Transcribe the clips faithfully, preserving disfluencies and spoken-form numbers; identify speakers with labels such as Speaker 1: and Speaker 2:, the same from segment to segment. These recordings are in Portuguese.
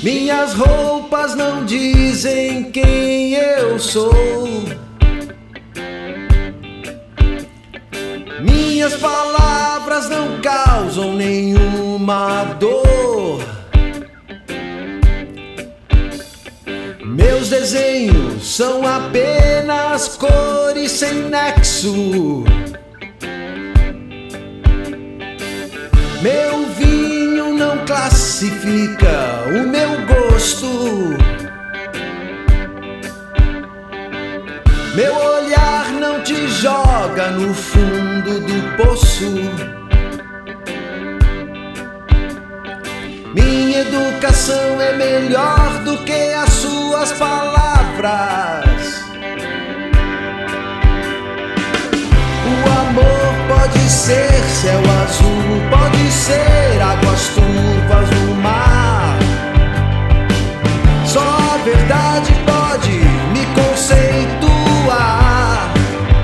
Speaker 1: Minhas roupas não dizem quem eu sou. Minhas palavras não causam nenhuma dor. Meus desenhos são apenas cores sem nexo. Meu vinho não classifica o meu gosto. Meu olhar não te joga no fundo do poço. Minha educação é melhor do que as suas palavras. O amor pode ser céu azul, pode ser águas turvas no mar. Só a verdade pode me conceituar.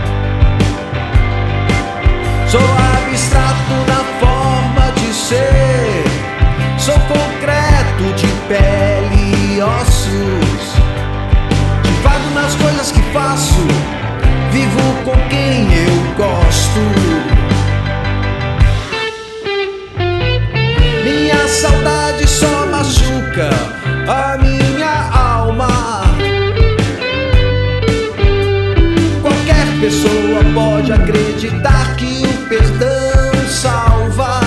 Speaker 1: Sou abstrato na forma de ser. Sou concreto de pele e ossos. Divago nas coisas que faço. Vivo com quem eu gosto. Minha saudade só machuca a minha alma. Qualquer pessoa pode acreditar que o perdão salva.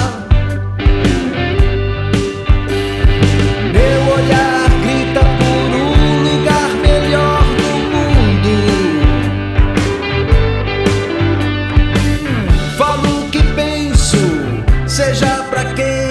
Speaker 1: Meu olhar grita por um lugar melhor no mundo. Falo o que penso, seja pra quem